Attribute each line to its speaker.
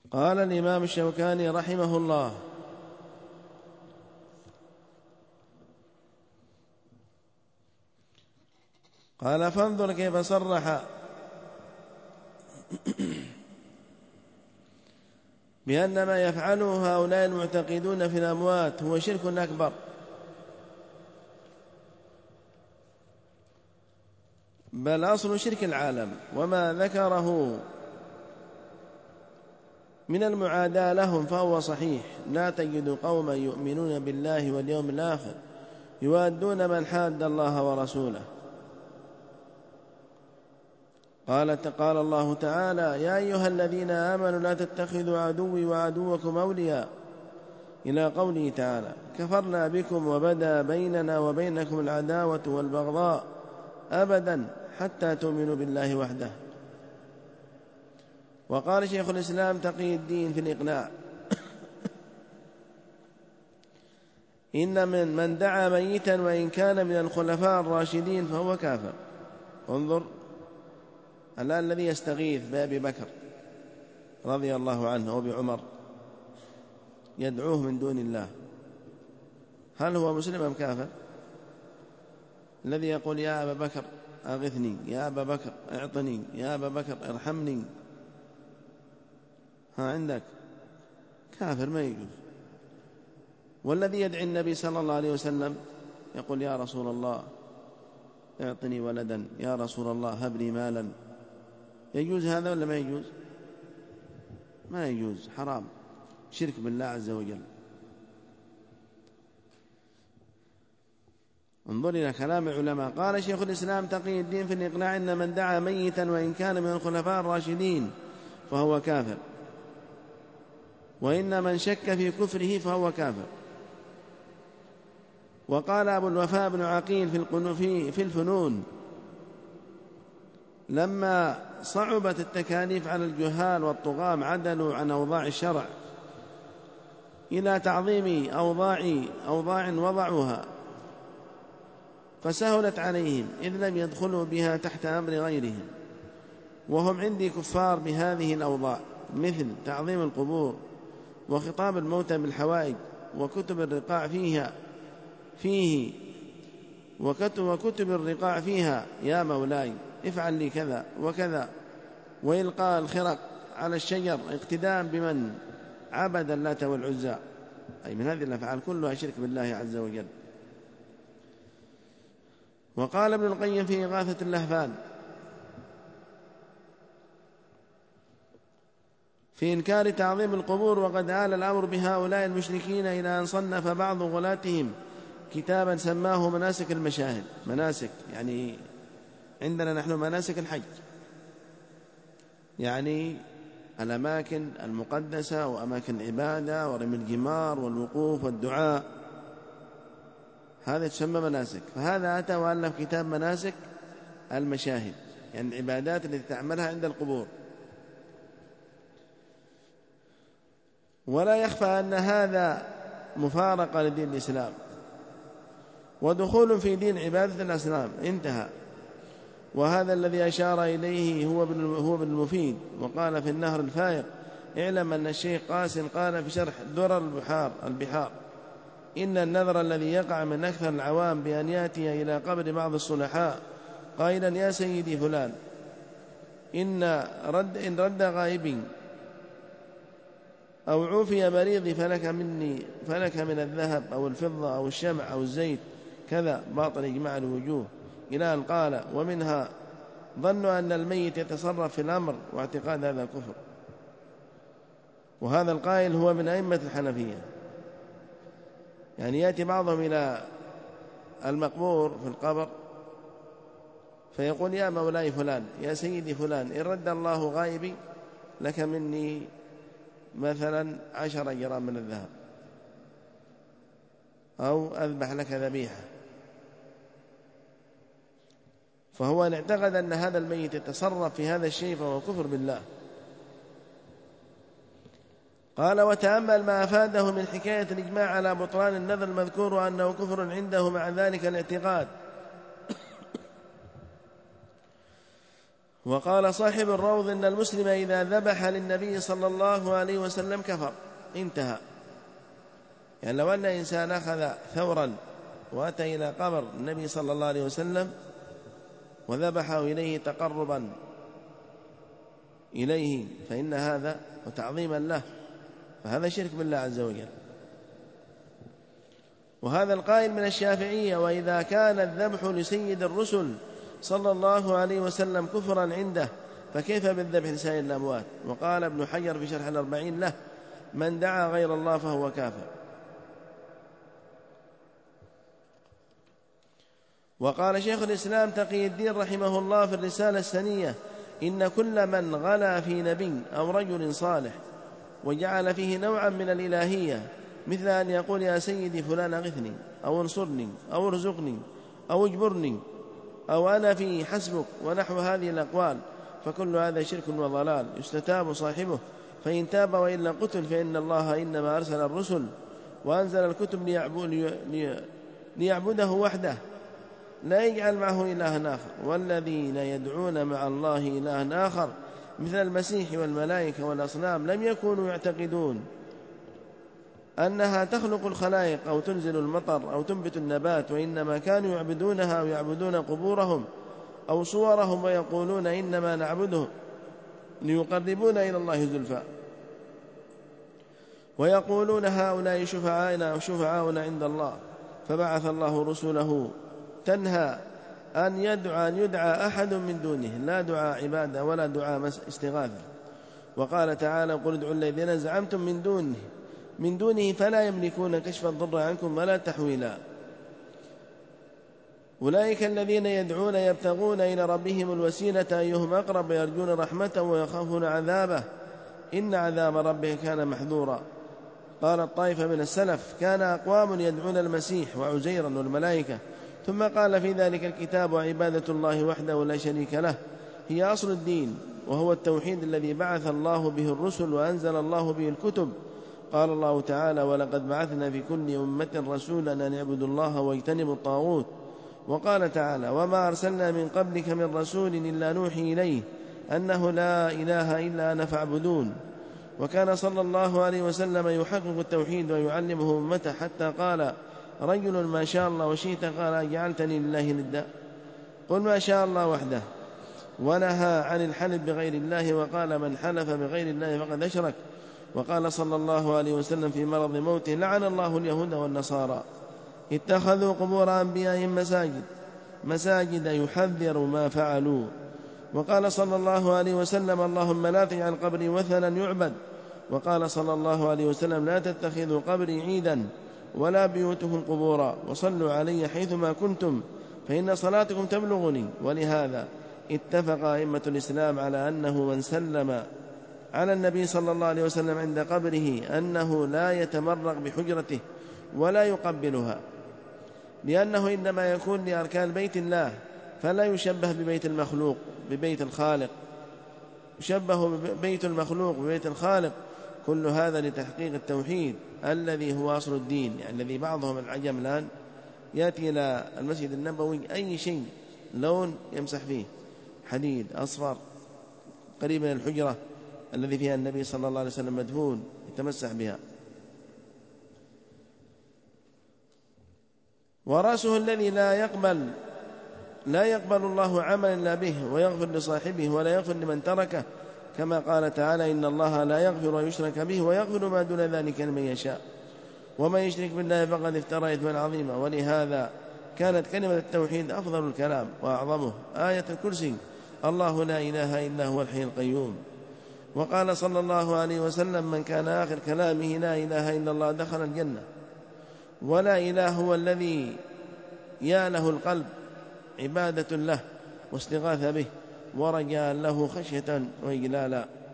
Speaker 1: قال الإمام الشوكاني رحمه الله: قال: فانظر كيف صرح بأن ما يفعله هؤلاء المعتقدون في الأموات هو شرك أكبر، بل أصل شرك العالم، وما ذكره من المعاداة لهم فهو صحيح. لا تجد قوما يؤمنون بالله واليوم الآخر يوادون من حاد الله ورسوله. قال الله تعالى: يا أيها الذين آمنوا لا تتخذوا عدوي وعدوكم أولياء، إلى قوله تعالى: كفرنا بكم وبدا بيننا وبينكم العداوة والبغضاء أبدا حتى تؤمنوا بالله وحده. وقال شيخ الإسلام تقي الدين في الإقناع: إن من دعا ميتا وإن كان من الخلفاء الراشدين فهو كافر. انظر الآن الذي يستغيث بأبي بكر رضي الله عنه وبعمر يدعوه من دون الله، هل هو مسلم أم كافر؟ الذي يقول: يا أبا بكر أغثني، يا أبا بكر اعطني، يا أبا بكر ارحمني، ها عندك كافر ما يجوز. والذي يدعي النبي صلى الله عليه وسلم يقول: يا رسول الله اعطني ولدا، يا رسول الله هب لي مالا، يجوز هذا ولا ما يجوز؟ ما يجوز، حرام، شرك بالله عز وجل. انظر إلى كلام العلماء. قال شيخ الإسلام تقي الدين في الإقناع: إن من دعا ميتا وإن كان من الخلفاء الراشدين فهو كافر، وإن من شك في كفره فهو كافر. وقال أبو الوفاء بن عقيل في الفنون: لما صعبت التكاليف على الجهال والطغاة عدلوا عن أوضاع الشرع إلى تعظيم أوضاع وضعوها فسهلت عليهم، إذ لم يدخلوا بها تحت أمر غيرهم، وهم عندي كفار بهذه الأوضاع، مثل تعظيم القبور وخطاب الموتى بالحوائج وكتب الرقاع وكتب الرقاع فيها: يا مولاي افعل لي كذا وكذا، وإلقاء الخرق على الشجر اقتداء بمن عبد اللات والعزى. أي من هذه الأفعال كلها شرك بالله عز وجل. وقال ابن القيم في إغاثة اللهفان في إنكار تعظيم القبور: وقد آل الأمر بهؤلاء المشركين إلى أن صنف بعض غلاتهم كتابا سماه مناسك المشاهد. مناسك يعني عندنا نحن مناسك الحج، يعني الأماكن المقدسة وأماكن العبادة ورمي الجمار والوقوف والدعاء، هذا تسمى مناسك. فهذا أتى وألف كتاب مناسك المشاهد، يعني العبادات التي تعملها عند القبور. ولا يخفى أن هذا مفارقة لدين الإسلام ودخول في دين عبادة الأصنام، انتهى. وهذا الذي أشار إليه هو ابن المفيد، وقال في النهر الفائق: اعلم أن الشيخ قاسم قال في شرح درر البحار: إن النذر الذي يقع من أكثر العوام بأن يأتي إلى قبر بعض الصلحاء قائلا: يا سيدي فلان، إن رد غائبي أو عوفي مريضي فلك من الذهب أو الفضة أو الشمع أو الزيت كذا، باطل إجماع الوجوه، إلى أن قال: ومنها ظن أن الميت يتصرف في الأمر، واعتقاد هذا كفر. وهذا القائل هو من أئمة الحنفية، يعني يأتي بعضهم إلى المقبور في القبر فيقول: يا مولاي فلان، يا سيدي فلان، إن رد الله غائبي لك مني مثلا 10 جرام من الذهب، أو أذبح لك ذبيحة. فهو إن اعتقد أن هذا الميت يتصرف في هذا الشيء فهو كفر بالله. قال: وتأمل ما أفاده من حكاية الإجماع على بطلان النذر المذكور وأنه كفر عنده مع ذلك الاعتقاد. وقال صاحب الروض إن المسلم إذا ذبح للنبي صلى الله عليه وسلم كفر، انتهى. يعني لو أن إنسان أخذ ثورا وأتى إلى قبر النبي صلى الله عليه وسلم وذبحه إليه تقربا إليه فإن هذا وتعظيما له، فهذا شرك بالله عز وجل. وهذا القائل من الشافعية: وإذا كان الذبح لسيد الرسل صلى الله عليه وسلم كفرا عنده فكيف بالذبح لسائر الأموات؟ وقال ابن حجر في شرح الأربعين له: من دعا غير الله فهو كافر. وقال شيخ الإسلام تقي الدين رحمه الله في الرسالة السنية: إن كل من غلا في نبي أو رجل صالح وجعل فيه نوعا من الإلهية، مثل أن يقول يا سيدي فلان أغثني أو انصرني أو ارزقني أو اجبرني أو أنا في حسبك ونحو هذه الأقوال، فكل هذا شرك وضلال يستتاب صاحبه، فإن تاب وإلا قتل، فإن الله إنما أرسل الرسل وأنزل الكتب ليعبده وحده لا يجعل معه إلها آخر. والذين يدعون مع الله إلها آخر مثل المسيح والملائكة والأصنام لم يكونوا يعتقدون أنها تخلق الخلائق أو تنزل المطر أو تنبت النبات، وإنما كانوا يعبدونها ويعبدون قبورهم أو صورهم ويقولون إنما نعبدهم ليقربونا إلى الله زلفى، ويقولون هؤلاء شفعاؤنا وشفعاؤنا عند الله، فبعث الله رسله تنهى أن يدعى أحد من دونه، لا دعاء عبادة ولا دعاء استغاثة. وقال تعالى: قل ادعوا الذين زعمتم من دونه فلا يملكون كشف الضر عنكم ولا تحويلا. أولئك الذين يدعون يبتغون إلى ربهم الوسيلة أيهم أقرب يرجون رحمته ويخافون عذابه إن عذاب ربه كان محذورا. قال الطائفة من السلف: كان أقوام يدعون المسيح وعزيرا والملائكة، ثم قال في ذلك الكتاب: وعبادة الله وحده لا شريك له هي أصل الدين، وهو التوحيد الذي بعث الله به الرسل وأنزل الله به الكتب. قال الله تعالى: ولقد بعثنا في كل أمة رسولا أن يعبدوا الله واجتنبوا الطاغوت. وقال تعالى: وما أرسلنا من قبلك من رسول إلا نوحي إليه أنه لا إله إلا أنا فاعبدون. وكان صلى الله عليه وسلم يحقق التوحيد ويعلمه أمته، حتى قال رجل: ما شاء الله وشئت، قال: أجعلتني لله ندا؟ قل ما شاء الله وحده. ونهى عن الحلف بغير الله، وقال: من حلف بغير الله فقد أشرك. وقال صلى الله عليه وسلم في مرض موته: لعن الله اليهود والنصارى اتخذوا قبور أنبيائهم مساجد يحذر ما فعلوا. وقال صلى الله عليه وسلم: اللهم لا تجعل قبري وثنا يعبد. وقال صلى الله عليه وسلم: لا تتخذوا قبري عيدا ولا بيوتهم قبورا، وصلوا علي حيثما كنتم فإن صلاتكم تبلغني. ولهذا اتفق أئمة الإسلام على أنه من سلم على النبي صلى الله عليه وسلم عند قبره أنه لا يتمرق بحجرته ولا يقبلها، لأنه إنما يكون لأركان بيت الله، فلا يشبه ببيت المخلوق ببيت الخالق، يشبه بيت المخلوق ببيت الخالق. كل هذا لتحقيق التوحيد الذي هو أصل الدين. يعني الذي بعضهم العجم الآن يأتي إلى المسجد النبوي أي شيء لون يمسح فيه، حديد أصفر قريب من الحجرة الذي فيها النبي صلى الله عليه وسلم مدفون يتمسح بها. ورأسه الذي لا يقبل الله عملا إلا به، ويغفر لصاحبه ولا يغفر لمن تركه، كما قال تعالى: إن الله لا يغفر أن يشرك به ويغفر ما دون ذلك لمن يشاء، ومن يشرك بالله فقد افترى إثما عظيما. ولهذا كانت كلمة التوحيد أفضل الكلام وأعظمه. آية الكرسي: الله لا إله إلا هو الحي القيوم. وقال صلى الله عليه وسلم: من كان آخر كلامه لا إله إلا الله دخل الجنة. ولا إله هو الذي ياله القلب عبادة له واستغاثة به ورجاء له خشية وإجلالا.